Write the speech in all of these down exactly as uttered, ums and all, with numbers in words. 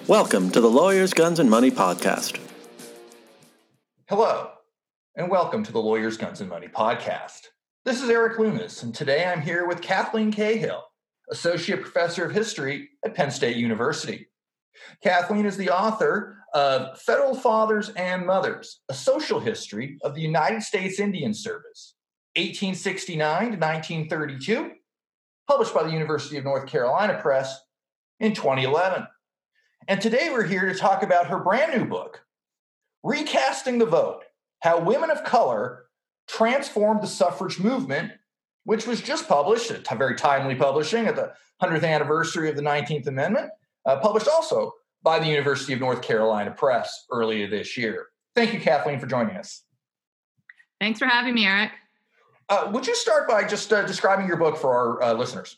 Welcome to the Lawyers, Guns, and Money podcast. Hello, and welcome to the Lawyers, Guns, and Money podcast. This is Eric Loomis, and today I'm here with Kathleen Cahill, Associate Professor of History at Penn State University. Kathleen is the author of Federal Fathers and Mothers, A Social History of the United States Indian Service, eighteen sixty-nine to nineteen thirty-two, published by the University of North Carolina Press in twenty eleven. And today we're here to talk about her brand new book, Recasting the Vote, How Women of Color Transformed the Suffrage Movement, which was just published, a very timely publishing at the hundredth anniversary of the nineteenth Amendment, uh, published also by the University of North Carolina Press earlier this year. Thank you, Kathleen, for joining us. Thanks for having me, Eric. Uh, would you start by just uh, describing your book for our uh, listeners?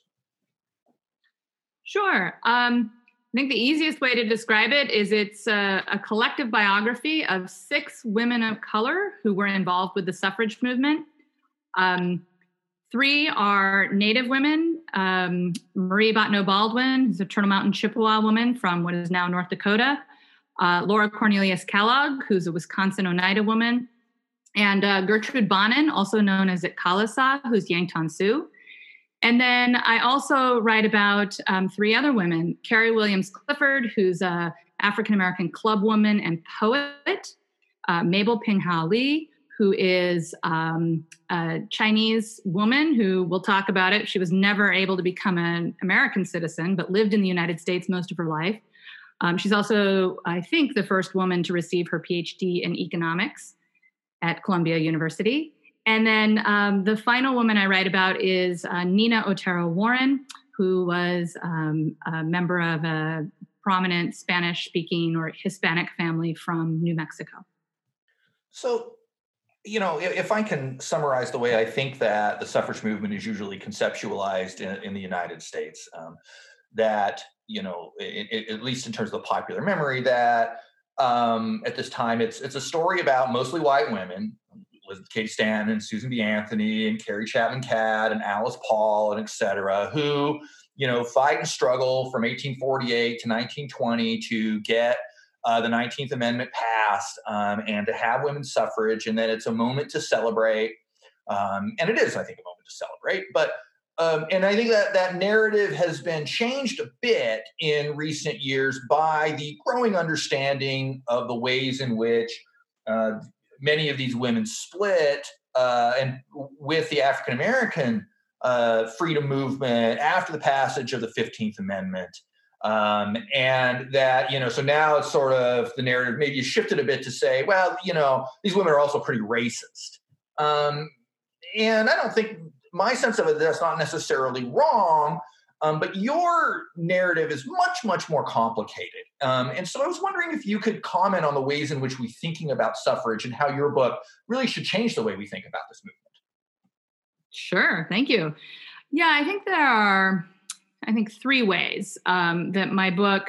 Sure. Um, I think the easiest way to describe it is it's a, a collective biography of six women of color who were involved with the suffrage movement. Um, three are Native women. Um, Marie Bottineau Baldwin, who's a Turtle Mountain Chippewa woman from what is now North Dakota. Uh, Laura Cornelius Kellogg, who's a Wisconsin Oneida woman. And uh, Gertrude Bonin, also known as Itkalasaw, who's Yankton Sioux. And then I also write about um, three other women, Carrie Williams Clifford, who's an African-American club woman and poet, uh, Mabel Ping-Ha Lee, who is um, a Chinese woman who, we'll talk about it, she was never able to become an American citizen, but lived in the United States most of her life. Um, she's also, I think, the first woman to receive her P H D in economics at Columbia University. And then um, the final woman I write about is uh, Nina Otero Warren, who was um, a member of a prominent Spanish-speaking or Hispanic family from New Mexico. So, you know, if I can summarize the way I think that the suffrage movement is usually conceptualized in, in the United States, um, that, you know, it, it, at least in terms of the popular memory, that um, at this time it's it's a story about mostly white women, Elizabeth Cady Stanton and Susan B. Anthony and Carrie Chapman Catt and Alice Paul and et cetera, who, you know, fight and struggle from eighteen forty-eight to nineteen twenty to get uh, the nineteenth Amendment passed um, and to have women's suffrage. And then it's a moment to celebrate. Um, and it is, I think, a moment to celebrate. But um, and I think that that narrative has been changed a bit in recent years by the growing understanding of the ways in which uh, many of these women split uh, and with the African-American uh, freedom movement after the passage of the fifteenth Amendment. Um, and that, you know, so now it's sort of the narrative maybe shifted a bit to say, well, you know, these women are also pretty racist. Um, and I don't think my sense of it, that's not necessarily wrong. Um, but your narrative is much, much more complicated. Um, and so I was wondering if you could comment on the ways in which we're thinking about suffrage and how your book really should change the way we think about this movement. Sure. Thank you. Yeah, I think there are, I think, three ways um, that my book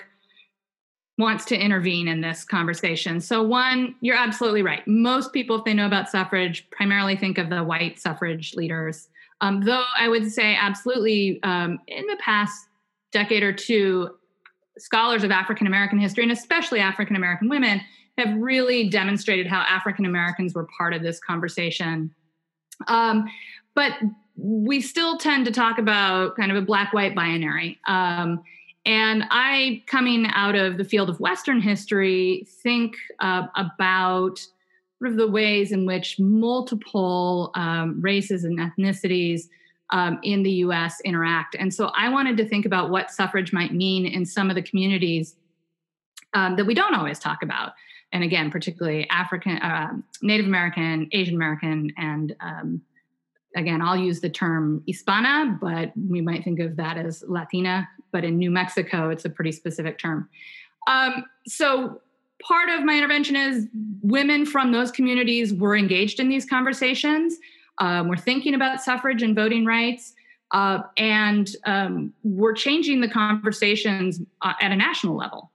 wants to intervene in this conversation. So one, you're absolutely right. Most people, if they know about suffrage, primarily think of the white suffrage leaders. Um, though I would say absolutely um, in the past decade or two, scholars of African-American history, and especially African-American women, have really demonstrated how African-Americans were part of this conversation. Um, but we still tend to talk about kind of a black-white binary. Um, and I, coming out of the field of Western history, think uh, about sort of the ways in which multiple um, races and ethnicities um, in the U S interact. And so I wanted to think about what suffrage might mean in some of the communities um, that we don't always talk about. And again, particularly African, uh, Native American, Asian American, and um, again, I'll use the term Hispana, but we might think of that as Latina. But in New Mexico, it's a pretty specific term. Um, so part of my intervention is women from those communities were engaged in these conversations. Um, we're thinking about suffrage and voting rights, uh, and um, we're changing the conversations uh, at a national level.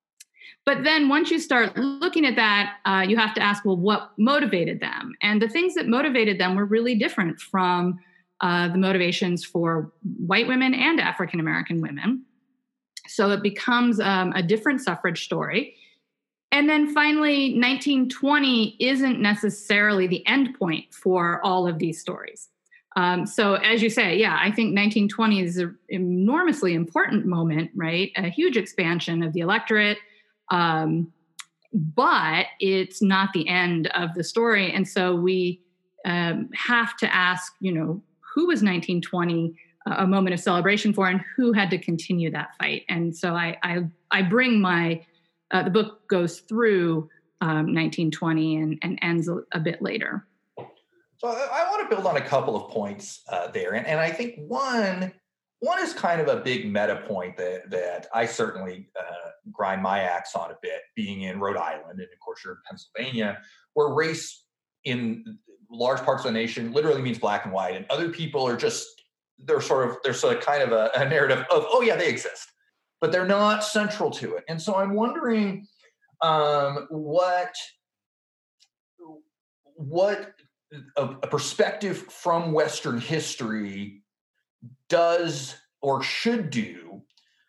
But then once you start looking at that, uh, you have to ask, well, what motivated them? And the things that motivated them were really different from uh, the motivations for white women and African-American women. So it becomes um, a different suffrage story. And then finally, nineteen twenty isn't necessarily the end point for all of these stories. Um, so as you say, yeah, I think nineteen twenty is an enormously important moment, right? A huge expansion of the electorate, um, but it's not the end of the story. And so we um, have to ask, you know, who was nineteen twenty a moment of celebration for, and who had to continue that fight? And so I I, I bring my uh, the book goes through um, nineteen twenty and, and ends a, a bit later. So I, I want to build on a couple of points uh, there, and and I think one one is kind of a big meta point that that I certainly uh, grind my axe on a bit, being in Rhode Island, and of course you're in Pennsylvania, where race in large parts of the nation literally means black and white, and other people are just they're sort of there's sort of kind of a, a narrative of, oh yeah, they exist, but they're not central to it. And so I'm wondering um, what what a, a perspective from Western history does or should do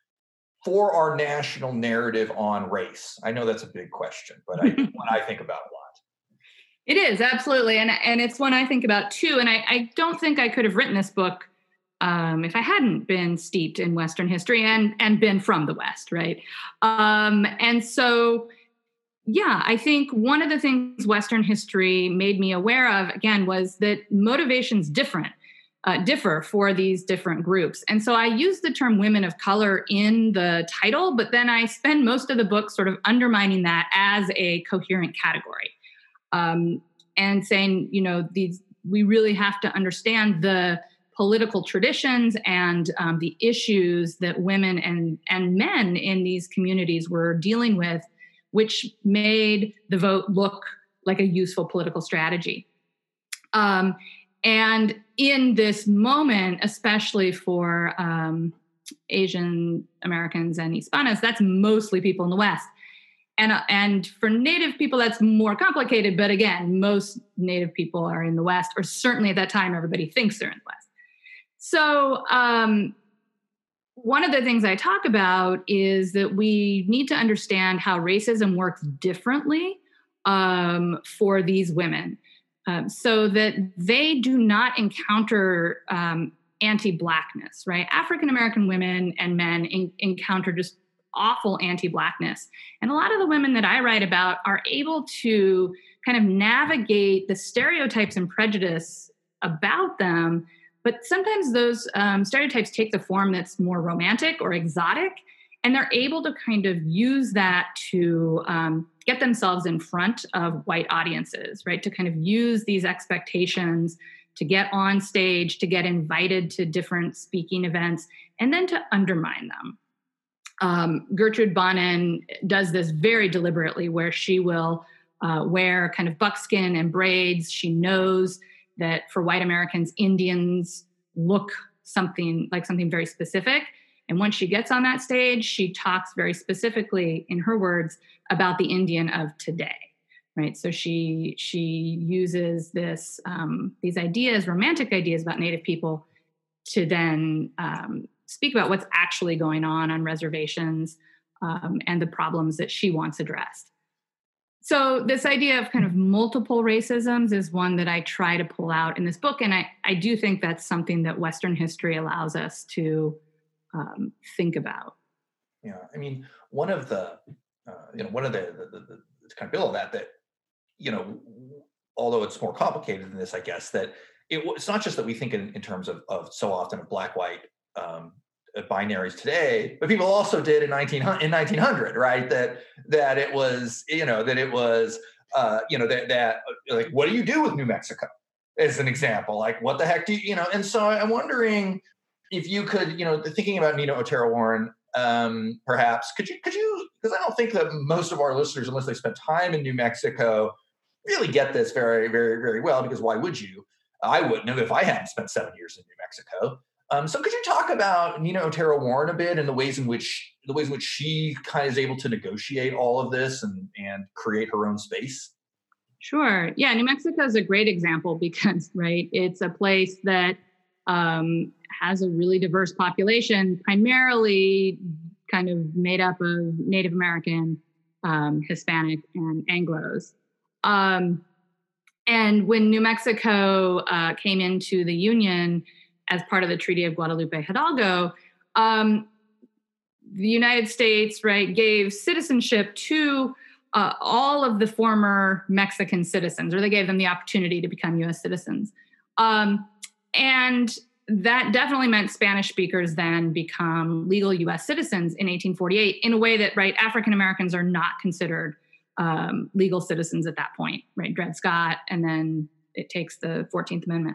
for our national narrative on race. I know that's a big question, but I, when I think about it a lot. It is, absolutely. And, and it's one I think about too. And I, I don't think I could have written this book Um, if I hadn't been steeped in Western history and and been from the West, right? Um, and so, yeah, I think one of the things Western history made me aware of, again, was that motivations different, uh, differ for these different groups. And so I use the term women of color in the title, but then I spend most of the book sort of undermining that as a coherent category um, and saying, you know, these we really have to understand the political traditions and um, the issues that women and, and men in these communities were dealing with, which made the vote look like a useful political strategy. Um, and in this moment, especially for um, Asian Americans and Hispanos, that's mostly people in the West. And, uh, and for Native people, that's more complicated. But again, most Native people are in the West, or certainly at that time, everybody thinks they're in the West. So um, one of the things I talk about is that we need to understand how racism works differently um, for these women um, so that they do not encounter um, anti-Blackness, right? African-American women and men in- encounter just awful anti-Blackness. And a lot of the women that I write about are able to kind of navigate the stereotypes and prejudice about them. But sometimes those um, stereotypes take the form that's more romantic or exotic, and they're able to kind of use that to um, get themselves in front of white audiences, right? To kind of use these expectations to get on stage, to get invited to different speaking events, and then to undermine them. Um, Gertrude Bonnen does this very deliberately, where she will uh, wear kind of buckskin and braids. She knows that for white Americans, Indians look something like something very specific. And once she gets on that stage, she talks very specifically, in her words, about the Indian of today, right? So she she uses this um, these ideas, romantic ideas about Native people, to then um, speak about what's actually going on on reservations um, and the problems that she wants addressed. So this idea of kind of multiple racisms is one that I try to pull out in this book. And I, I do think that's something that Western history allows us to um, think about. Yeah, I mean, one of the, uh, you know, one of the, the, the, the kind of build on that, that, you know, although it's more complicated than this, I guess, that it, it's not just that we think in, in terms of, of so often of black, white, um, binaries today, but people also did in nineteen hundred, in nineteen hundred, right? That that it was, you know, that it was, uh, you know, that that like, what do you do with New Mexico, as an example? Like, what the heck do you, you know? And so I'm wondering if you could, you know, thinking about Nina Otero Warren, um, perhaps could you could you because I don't think that most of our listeners, unless they spent time in New Mexico, really get this very, very, very well. Because why would you? I wouldn't have if I hadn't spent seven years in New Mexico. Um, so could you talk about Nina Otero Warren a bit and the ways in which the ways in which she kind of is able to negotiate all of this and, and create her own space? Sure. Yeah, New Mexico is a great example because, right, it's a place that um, has a really diverse population, primarily kind of made up of Native American, um, Hispanic, and Anglos. Um, and when New Mexico uh, came into the Union as part of the Treaty of Guadalupe Hidalgo, um, the United States, right, gave citizenship to uh, all of the former Mexican citizens, or they gave them the opportunity to become U S citizens. Um, and that definitely meant Spanish speakers then become legal U S citizens in eighteen forty-eight in a way that, right, African Americans are not considered um, legal citizens at that point, right? Dred Scott, and then it takes the fourteenth Amendment.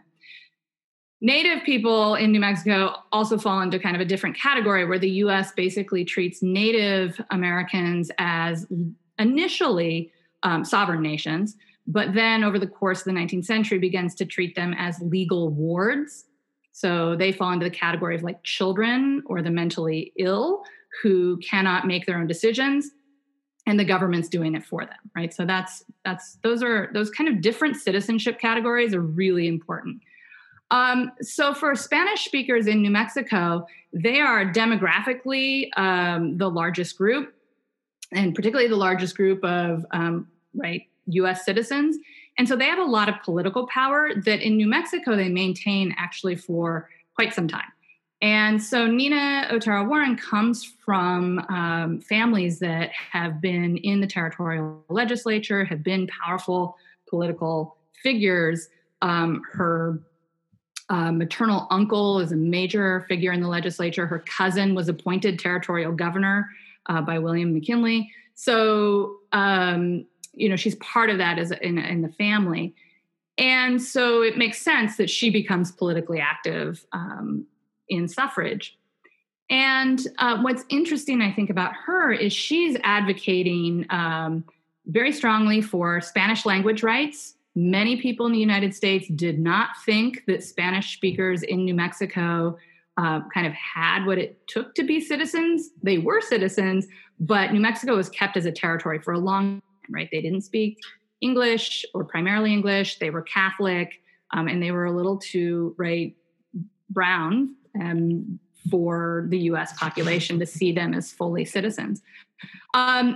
Native people in New Mexico also fall into kind of a different category where the U S basically treats Native Americans as initially um, sovereign nations, but then over the course of the nineteenth century begins to treat them as legal wards. So they fall into the category of like children or the mentally ill who cannot make their own decisions, and the government's doing it for them, right? So that's that's those are those kind of different citizenship categories are really important. Um, so for Spanish speakers in New Mexico, they are demographically um, the largest group, and particularly the largest group of um, right U S citizens. And so they have a lot of political power that in New Mexico they maintain actually for quite some time. And so Nina Otero Warren comes from um, families that have been in the territorial legislature, have been powerful political figures. Um, her uh, maternal uncle is a major figure in the legislature. Her cousin was appointed territorial governor uh, by William McKinley. So, um, you know, she's part of that as in, in the family. And so it makes sense that she becomes politically active um, in suffrage. And uh, what's interesting, I think, about her is she's advocating um, very strongly for Spanish language rights. Many people in the United States did not think that Spanish speakers in New Mexico uh, kind of had what it took to be citizens. They were citizens, but New Mexico was kept as a territory for a long time, right? They didn't speak English or primarily English. They were Catholic, um, and they were a little too, right, brown um, for the U S population to see them as fully citizens. Um,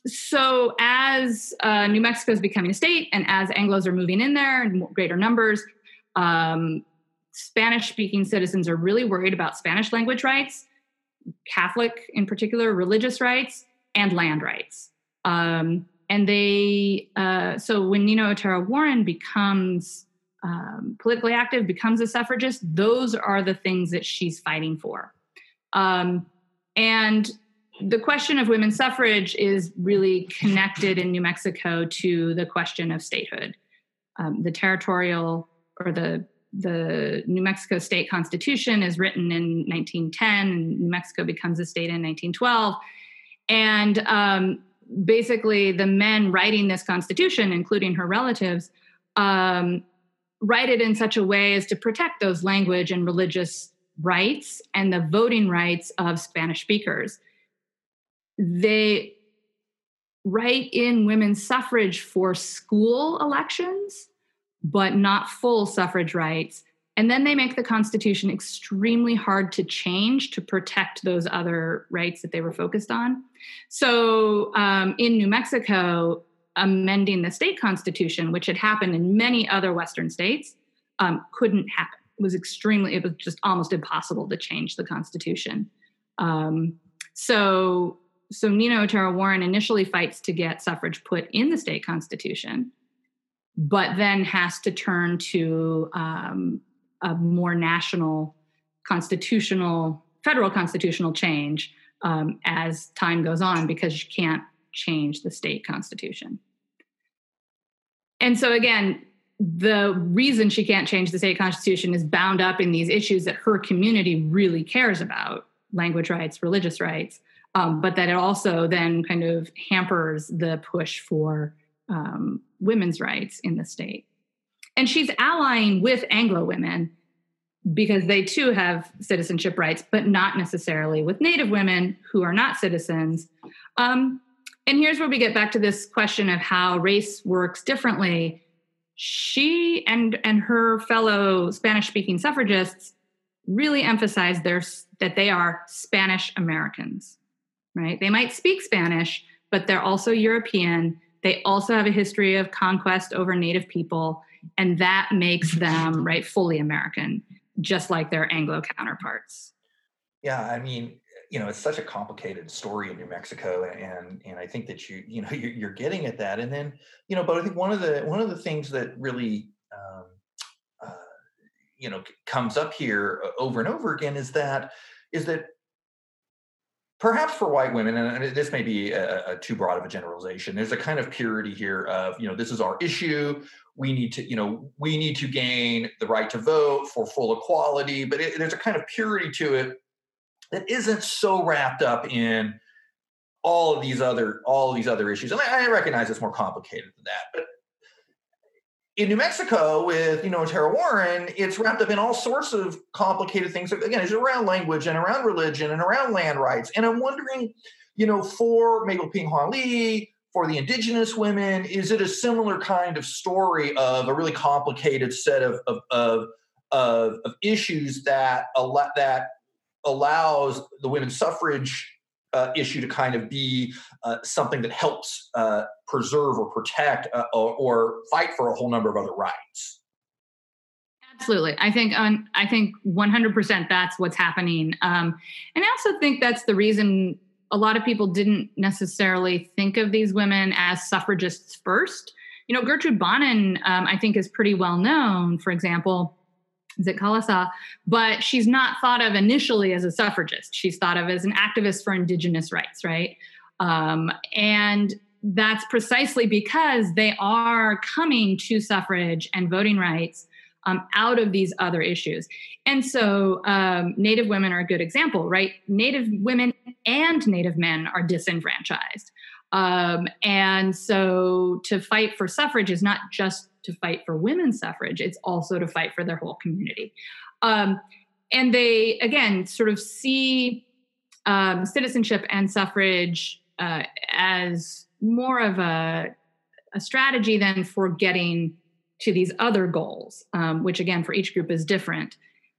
so as uh, New Mexico is becoming a state and as Anglos are moving in there in greater numbers, um, Spanish-speaking citizens are really worried about Spanish language rights, Catholic in particular, religious rights, and land rights. Um, and they, uh, so when Nina Otero Warren becomes um, politically active, becomes a suffragist, those are the things that she's fighting for. Um, and the question of women's suffrage is really connected in New Mexico to the question of statehood. Um, the territorial or the the New Mexico state constitution is written in nineteen ten, and New Mexico becomes a state in nineteen twelve. And um, basically the men writing this constitution, including her relatives, um, write it in such a way as to protect those language and religious rights and the voting rights of Spanish speakers. They write in women's suffrage for school elections, but not full suffrage rights. And then they make the Constitution extremely hard to change to protect those other rights that they were focused on. So um, in New Mexico, amending the state constitution, which had happened in many other Western states, um, couldn't happen. It was extremely, it was just almost impossible to change the Constitution. Um, so, so Nina Otero Warren initially fights to get suffrage put in the state constitution, but then has to turn to um, a more national constitutional, federal constitutional change um, as time goes on, because you can't change the state constitution. And so again, the reason she can't change the state constitution is bound up in these issues that her community really cares about, language rights, religious rights, um, but that it also then kind of hampers the push for um, women's rights in the state. And she's allying with Anglo women because they too have citizenship rights, but not necessarily with Native women who are not citizens. Um, and here's where we get back to this question of how race works differently. She and, and her fellow Spanish-speaking suffragists really emphasize their, that they are Spanish Americans. right? They might speak Spanish, but they're also European. They also have a history of conquest over Native people, and that makes them, right, fully American, just like their Anglo counterparts. Yeah, I mean, you know, it's such a complicated story in New Mexico, and and I think that you you know you're, you're getting at that, and then you know, but I think one of the one of the things that really um, uh, you know comes up here over and over again is that is that perhaps for white women, and this may be a, a too broad of a generalization, there's a kind of purity here of, you know, this is our issue. We need to, you know, we need to gain the right to vote for full equality, but it, there's a kind of purity to it that isn't so wrapped up in all of these other, all of these other issues. And I, I recognize it's more complicated than that, but in New Mexico with, you know, Tara Warren, it's wrapped up in all sorts of complicated things. Again, it's around language and around religion and around land rights. And I'm wondering, you know, for Mabel Ping Hua Lee, for the indigenous women, is it a similar kind of story of a really complicated set of of of, of, of issues that al- that allows the women's suffrage Uh, issue to kind of be uh, something that helps uh, preserve or protect uh, or, or fight for a whole number of other rights? Absolutely. I think um, I think one hundred percent that's what's happening. Um, and I also think that's the reason a lot of people didn't necessarily think of these women as suffragists first. You know, Gertrude Bonin, um, I think, is pretty well known, for example, Zitkalasa, but she's not thought of initially as a suffragist. She's thought of as an activist for indigenous rights, right? Um, and that's precisely because they are coming to suffrage and voting rights um, out of these other issues. And so um, Native women are a good example, right? Native women and Native men are disenfranchised. Um, and so to fight for suffrage is not just to fight for women's suffrage, it's also to fight for their whole community. Um, and they, again, sort of see um, citizenship and suffrage uh, as more of a, a strategy than for getting to these other goals, um, which again, for each group is different.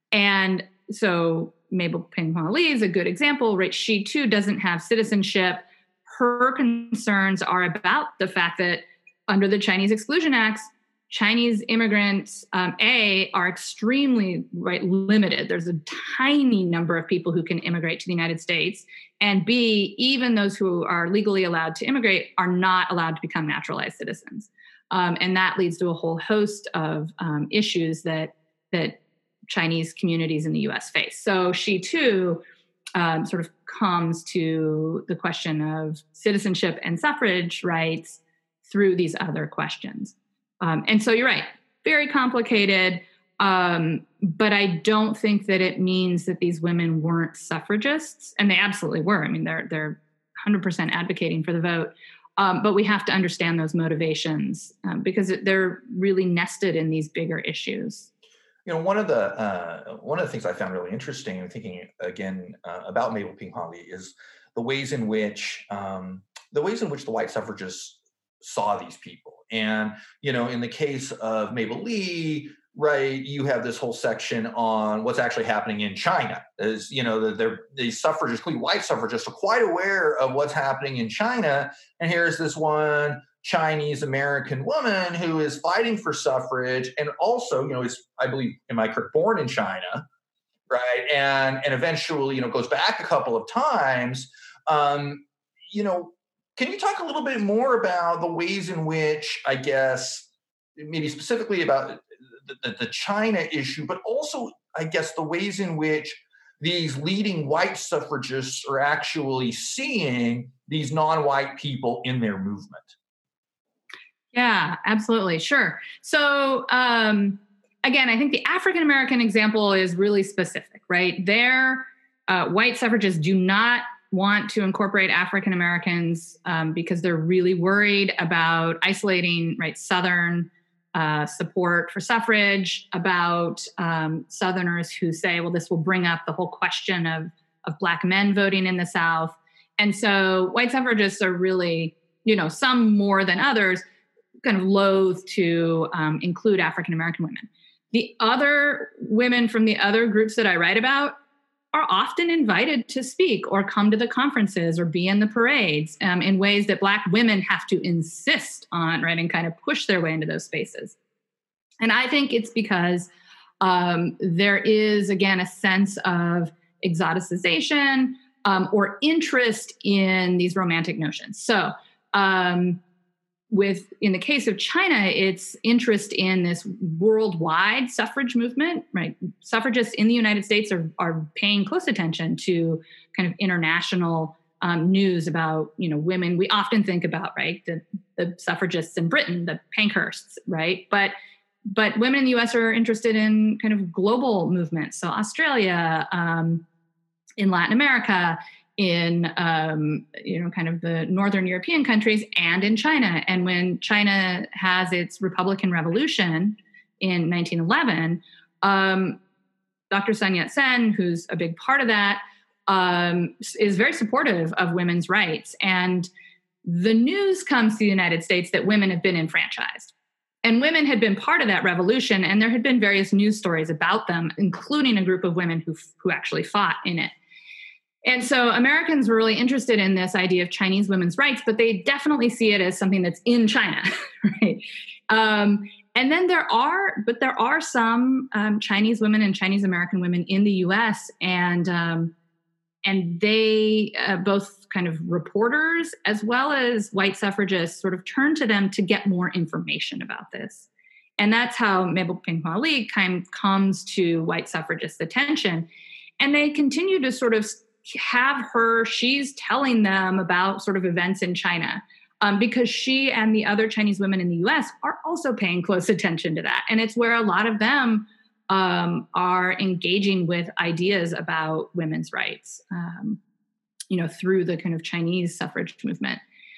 And so Mabel Ping Hua Lee is a good example, right? She too doesn't have citizenship. Her concerns are about the fact that under the Chinese Exclusion Acts, Chinese immigrants, um, A, are extremely right, limited. There's a tiny number of people who can immigrate to the United States. And B, even those who are legally allowed to immigrate are not allowed to become naturalized citizens. Um, and that leads to a whole host of um, issues that, that Chinese communities in the U S face. So she too um, sort of comes to the question of citizenship and suffrage rights through these other questions. Um, and so you're right, very complicated, um, but I don't think that it means that these women weren't suffragists, and they absolutely were. I mean, they're they're one hundred percent advocating for the vote, um, but we have to understand those motivations um, because they're really nested in these bigger issues. You know, one of the uh, one of the things I found really interesting in thinking again uh, about Mabel Ping Hua Lee is the ways in which um, the ways in which the white suffragists saw these people. And, you know, in the case of Mabel Lee, right, you have this whole section on what's actually happening in China. As, you know, they're, the suffragists, white suffragists, are quite aware of what's happening in China. And here's this one Chinese American woman who is fighting for suffrage and also, you know, is, I believe, am I correct, born in China, right? And, and eventually, you know, goes back a couple of times. Um, you know, Can you talk a little bit more about the ways in which, I guess, maybe specifically about the, the, the China issue, but also, I guess, the ways in which these leading white suffragists are actually seeing these non-white people in their movement? Yeah, absolutely. Sure. So, um, again, I think the African-American example is really specific, right? Their uh, white suffragists do not want to incorporate African Americans um, because they're really worried about isolating, right, Southern uh, support for suffrage, about um, Southerners who say, well, this will bring up the whole question of, of Black men voting in the South. And so white suffragists are really, you know, some more than others, kind of loath to um, include African American women. The other women from the other groups that I write about, are often invited to speak or come to the conferences or be in the parades um, in ways that Black women have to insist on, right, and kind of push their way into those spaces. And I think it's because um, there is, again, a sense of exoticization um, or interest in these romantic notions. So um, with, in the case of China, it's interest in this worldwide suffrage movement, right? Suffragists in the United States are, are paying close attention to kind of international um, news about, you know, women. We often think about, right, the, the suffragists in Britain, the Pankhursts, right? But but women in the U S are interested in kind of global movements. So Australia, um, in Latin America, in, um, you know, kind of the Northern European countries, and in China. And when China has its Republican Revolution in nineteen eleven, um, Doctor Sun Yat-sen, who's a big part of that, um, is very supportive of women's rights. And the news comes to the United States that women have been enfranchised. And women had been part of that revolution, and there had been various news stories about them, including a group of women who, who actually fought in it. And so Americans were really interested in this idea of Chinese women's rights, but they definitely see it as something that's in China, right? Um, and then there are, but there are some um, Chinese women and Chinese American women in the U S, and um, and they, uh, both kind of reporters as well as white suffragists, sort of turn to them to get more information about this. And that's how Mabel Pinkhua Lee kind of comes to white suffragists' attention. And they continue to sort of have her, she's telling them about sort of events in China, um, because she and the other Chinese women in the U S are also paying close attention to that. And it's where a lot of them um, are engaging with ideas about women's rights, um, you know, through the kind of Chinese suffrage movement.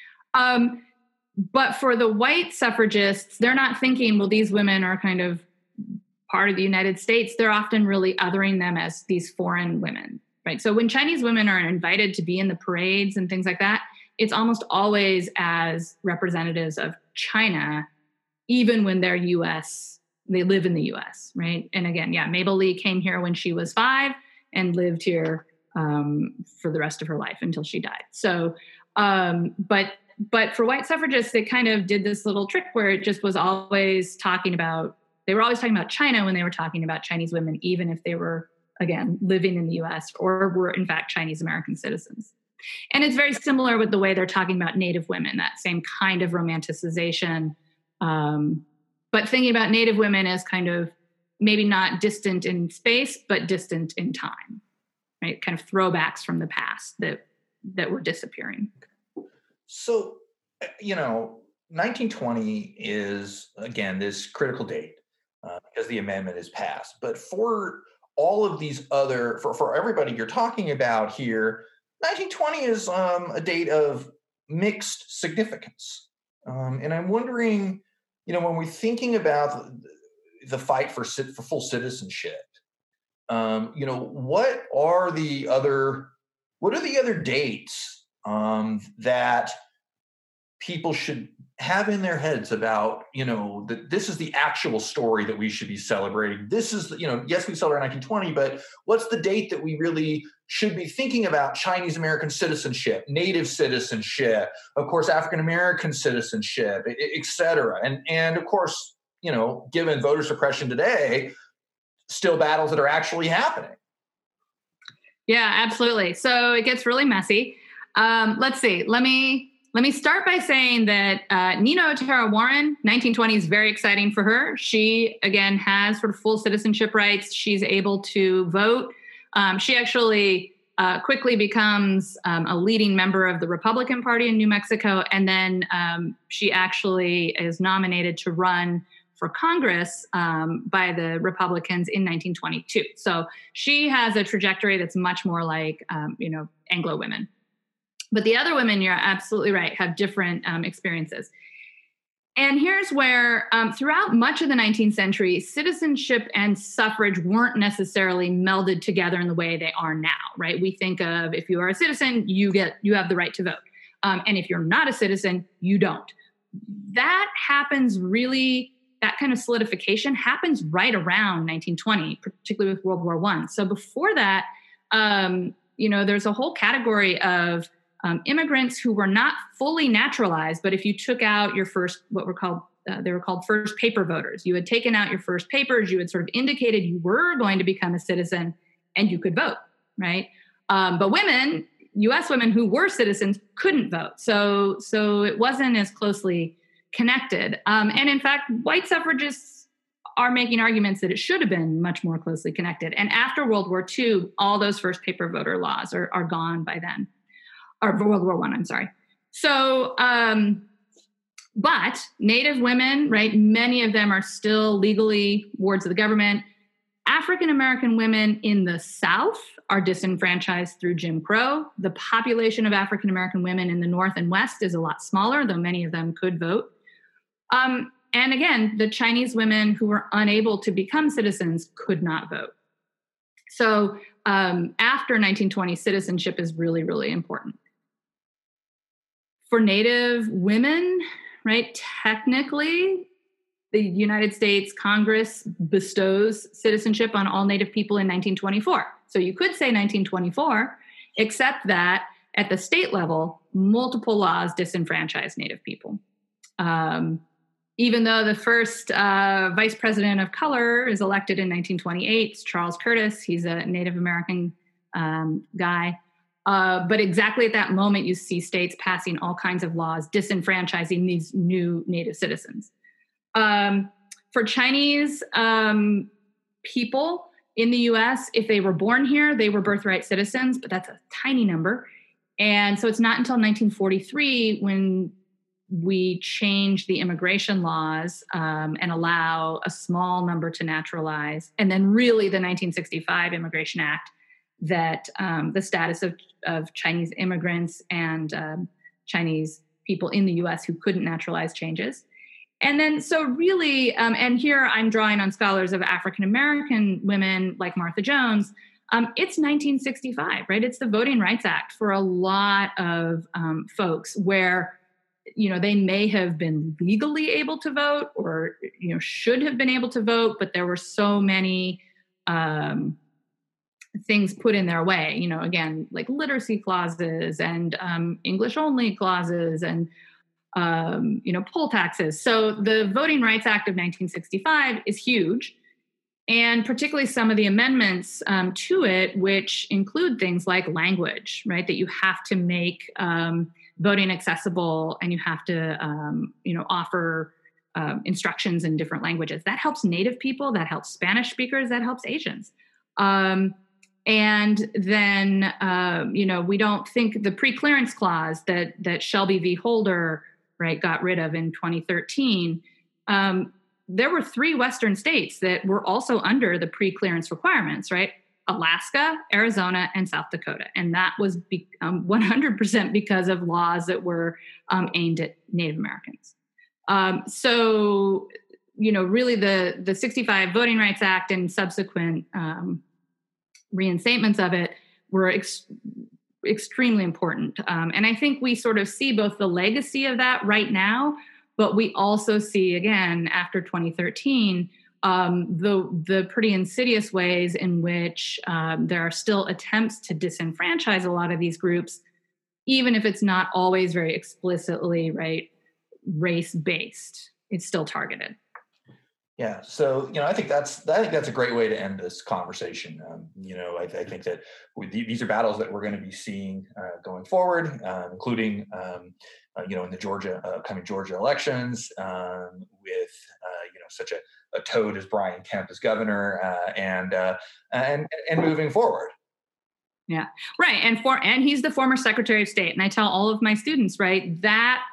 Um, but for the white suffragists, they're not thinking, well, these women are kind of part of the United States. They're often really othering them as these foreign women, right? So when Chinese women are invited to be in the parades and things like that, it's almost always as representatives of China, even when they're U S, they live in the U S, right? And again, yeah, Mabel Lee came here when she was five and lived here um, for the rest of her life until she died. So, um, but but for white suffragists, they kind of did this little trick where it just was always talking about, they were always talking about China when they were talking about Chinese women, even if they were, again, living in the U S or were in fact Chinese American citizens. And it's very similar with the way they're talking about Native women, that same kind of romanticization, um, but thinking about Native women as kind of maybe not distant in space, but distant in time, right? Kind of throwbacks from the past that that were disappearing. So, you know, nineteen twenty is, again, this critical date uh, because the amendment is passed. But for all of these other, for, for everybody you're talking about here, nineteen twenty is um, a date of mixed significance. Um, and I'm wondering, you know, when we're thinking about the, the fight for, for full citizenship, um, you know, what are the other, what are the other dates um, that people should have in their heads about, you know, that this is the actual story that we should be celebrating. This is, you know, yes, we celebrate nineteen twenty, but what's the date that we really should be thinking about Chinese American citizenship, Native citizenship, of course, African American citizenship, et cetera. And, and of course, you know, given voter suppression today, still battles that are actually happening. Yeah, absolutely. So it gets really messy. Um, let's see. Let me let me start by saying that uh, Nina Otero Warren, nineteen twenty is very exciting for her. She, again, has sort of full citizenship rights. She's able to vote. Um, she actually uh, quickly becomes um, a leading member of the Republican Party in New Mexico. And then um, she actually is nominated to run for Congress um, by the Republicans in nineteen twenty-two. So she has a trajectory that's much more like, um, you know, Anglo women. But the other women, you're absolutely right, have different um, experiences. And here's where, um, throughout much of the nineteenth century, citizenship and suffrage weren't necessarily melded together in the way they are now, right? We think of, if you are a citizen, you get you have the right to vote. Um, and if you're not a citizen, you don't. That happens really, that kind of solidification happens right around nineteen twenty, particularly with World War One. So before that, um, you know, there's a whole category of um, immigrants who were not fully naturalized, but if you took out your first, what were called, uh, they were called first paper voters. You had taken out your first papers, you had sort of indicated you were going to become a citizen and you could vote, right? Um, but women, U S women who were citizens couldn't vote. So, so it wasn't as closely connected. Um, and in fact, white suffragists are making arguments that it should have been much more closely connected. And after World War Two, all those first paper voter laws are, are gone by then, or World War One, I'm sorry. So, um, but Native women, right, many of them are still legally wards of the government. African-American women in the South are disenfranchised through Jim Crow. The population of African-American women in the North and West is a lot smaller, though many of them could vote. Um, and again, the Chinese women who were unable to become citizens could not vote. So um, after nineteen twenty, citizenship is really, really important. For Native women, right, technically, the United States Congress bestows citizenship on all Native people in nineteen twenty-four. So you could say nineteen twenty-four, except that at the state level, multiple laws disenfranchise Native people. Um, even though the first uh, vice president of color is elected in nineteen twenty-eight, it's Charles Curtis. He's a Native American um, guy. Uh, but exactly at that moment, you see states passing all kinds of laws disenfranchising these new Native citizens. Um, for Chinese um, people in the U S, if they were born here, they were birthright citizens, but that's a tiny number. And so it's not until nineteen forty-three when we change the immigration laws um, and allow a small number to naturalize. And then really the nineteen sixty-five Immigration Act that um, the status of, of Chinese immigrants and um, Chinese people in the U S who couldn't naturalize changes. And then, so really, um, and here I'm drawing on scholars of African-American women like Martha Jones, um, it's nineteen sixty-five, right? It's the Voting Rights Act for a lot of um, folks where, you know, they may have been legally able to vote or, you know, should have been able to vote, but there were so many um, things put in their way, you know, again, like literacy clauses and um, English only clauses and Um, you know, poll taxes. So the Voting Rights Act of nineteen sixty-five is huge. And particularly some of the amendments um, to it, which include things like language, right? That you have to make um, voting accessible and you have to, um, you know, offer um, instructions in different languages. That helps Native people, that helps Spanish speakers, that helps Asians. Um, and then, um, you know, we don't think the pre-clearance clause that that Shelby v. Holder, right, got rid of in twenty thirteen, um, there were three Western states that were also under the pre-clearance requirements, right? Alaska, Arizona, and South Dakota. And that was be, um, one hundred percent because of laws that were um, aimed at Native Americans. Um, so, you know, really the, the sixty-five Voting Rights Act and subsequent um, reinstatements of it were ex- extremely important. Um, and I think we sort of see both the legacy of that right now, but we also see, again, after twenty thirteen, um, the, the pretty insidious ways in which um, there are still attempts to disenfranchise a lot of these groups, even if it's not always very explicitly, right, race-based. It's still targeted. Yeah, so you know, I think that's I think that's a great way to end this conversation. Um, you know, I, I think that we, these are battles that we're going to be seeing uh, going forward, uh, including um, uh, you know in the Georgia uh, coming Georgia elections um, with uh, you know such a, a toad as Brian Kemp as governor, uh, and uh, and and moving forward. Yeah, right, and for and he's the former Secretary of State, and I tell all of my students, right, that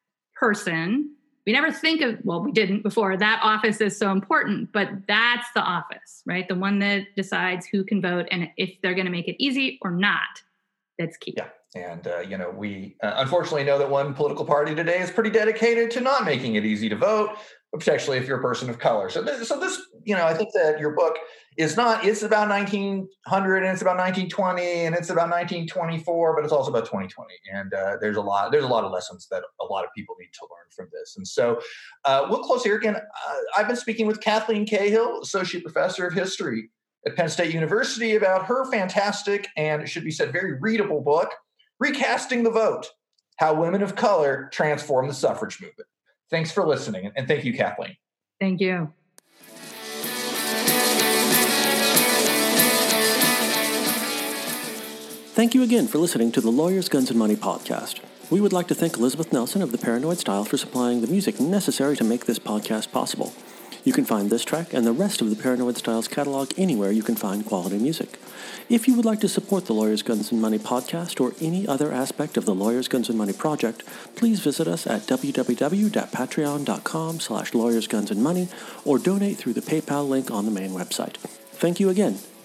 person. We never think of, well, we didn't before, that office is so important, but that's the office, right? The one that decides who can vote and if they're going to make it easy or not. That's key. Yeah. And, uh, you know, we uh, unfortunately know that one political party today is pretty dedicated to not making it easy to vote, especially if you're a person of color. So, th- so this, you know, I think that your book is not, it's about nineteen hundred and it's about nineteen twenty and it's about nineteen twenty-four, but it's also about twenty twenty. And uh, there's a lot, there's a lot of lessons that a lot of people need to learn from this. And so uh, we'll close here again. Uh, I've been speaking with Kathleen Cahill, Associate Professor of History at Penn State University about her fantastic and, it should be said, very readable book, Recasting the Vote: How Women of Color Transform the Suffrage Movement. Thanks for listening, and thank you, Kathleen. Thank you. Thank you again for listening to the Lawyers, Guns, and Money podcast. We would like to thank Elizabeth Nelson of the Paranoid Style for supplying the music necessary to make this podcast possible. You can find this track and the rest of the Paranoid Styles catalog anywhere you can find quality music. If you would like to support the Lawyers, Guns, and Money podcast or any other aspect of the Lawyers, Guns, and Money project, please visit us at www.patreon.com slash Lawyers, Guns, and Money or donate through the PayPal link on the main website. Thank you again,